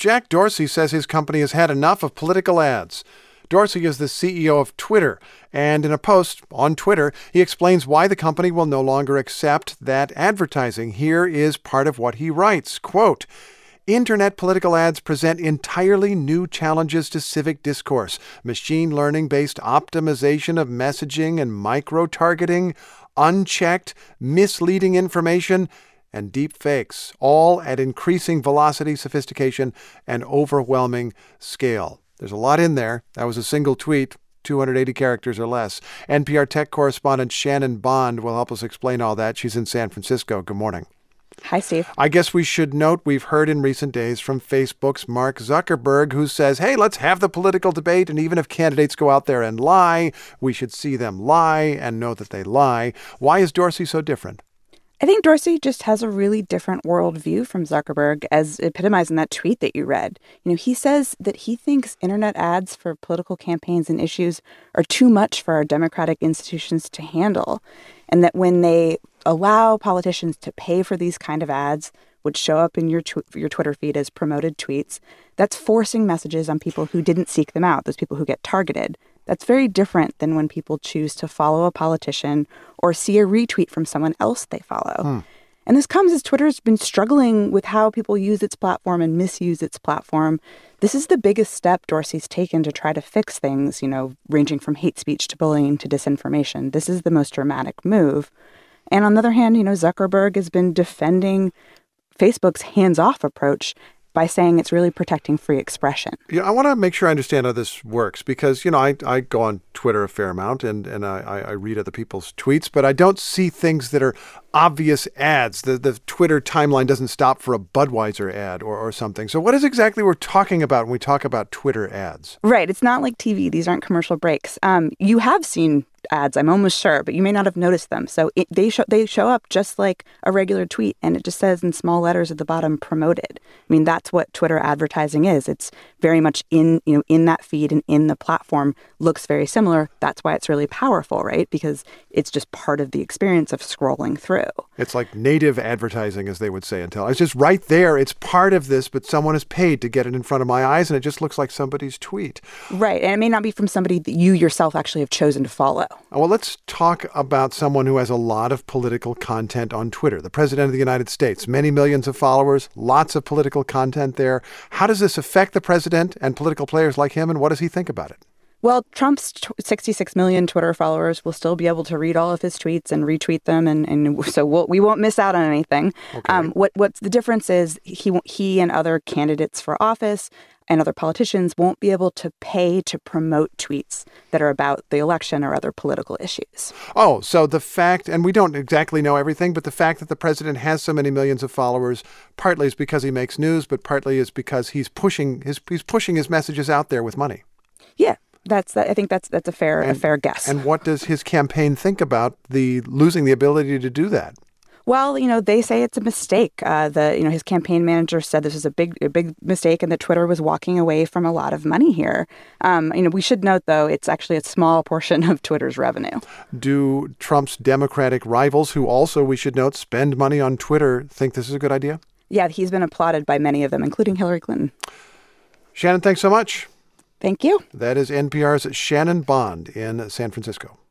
Jack Dorsey says his company has had enough of political ads. Dorsey is the CEO of Twitter, and in a post on Twitter, he explains why the company will no longer accept that advertising. Here is part of what he writes, quote, "Internet political ads present entirely new challenges to civic discourse. Machine learning-based optimization of messaging and micro-targeting, unchecked, misleading information, and deep fakes, all at increasing velocity, sophistication, and overwhelming scale." There's a lot in there. That was a single tweet, 280 characters or less. NPR tech correspondent Shannon Bond will help us explain all that. She's in San Francisco. Good morning. Hi, Steve. I guess we should note we've heard in recent days from Facebook's Mark Zuckerberg, who says, hey, let's have the political debate, and even if candidates go out there and lie, we should see them lie and know that they lie. Why is Dorsey so different? I think Dorsey just has a really different worldview from Zuckerberg, as epitomized in that tweet that you read. He says that he thinks internet ads for political campaigns and issues are too much for our democratic institutions to handle, and that when they allow politicians to pay for these kind of ads, which show up in your Twitter feed as promoted tweets, that's forcing messages on people who didn't seek them out, those people who get targeted. That's very different than when people choose to follow a politician or see a retweet from someone else they follow. And this comes as Twitter's been struggling with how people use its platform and misuse its platform. This is the biggest step Dorsey's taken to try to fix things, ranging from hate speech to bullying to disinformation. This is the most dramatic move. And on the other hand, Zuckerberg has been defending Facebook's hands-off approach by saying it's really protecting free expression. Yeah, I want to make sure I understand how this works because, I go on Twitter a fair amount and I read other people's tweets, but I don't see things that are obvious ads. The Twitter timeline doesn't stop for a Budweiser ad or something. So what is exactly we're talking about when we talk about Twitter ads? Right. It's not like TV. These aren't commercial breaks. You have seen ads, I'm almost sure, but you may not have noticed them. So they show up just like a regular tweet, and it just says in small letters at the bottom, promoted. I mean, that's what Twitter advertising is. It's very much in that feed and in the platform, looks very similar. That's why it's really powerful, right? Because it's just part of the experience of scrolling through. It's like native advertising, as they would say until it's just right there. It's part of this, but someone is paid to get it in front of my eyes, and it just looks like somebody's tweet. Right. And it may not be from somebody that you yourself actually have chosen to follow. Well, let's talk about someone who has a lot of political content on Twitter. The President of the United States, many millions of followers, lots of political content there. How does this affect the president and political players like him, and what does he think about it? Well, Trump's 66 million Twitter followers will still be able to read all of his tweets and retweet them, and so we won't miss out on anything. Okay. What's the difference is he and other candidates for office and other politicians won't be able to pay to promote tweets that are about the election or other political issues. Oh, so the fact, and we don't exactly know everything, but the fact that the president has so many millions of followers partly is because he makes news, but partly is because he's pushing his messages out there with money. Yeah. I think that's a fair guess. And what does his campaign think about losing the ability to do that? Well, they say it's a mistake. His campaign manager said this was a big mistake, and that Twitter was walking away from a lot of money here. We should note, though, it's actually a small portion of Twitter's revenue. Do Trump's Democratic rivals, who also, we should note, spend money on Twitter, think this is a good idea? Yeah, he's been applauded by many of them, including Hillary Clinton. Shannon, thanks so much. Thank you. That is NPR's Shannon Bond in San Francisco.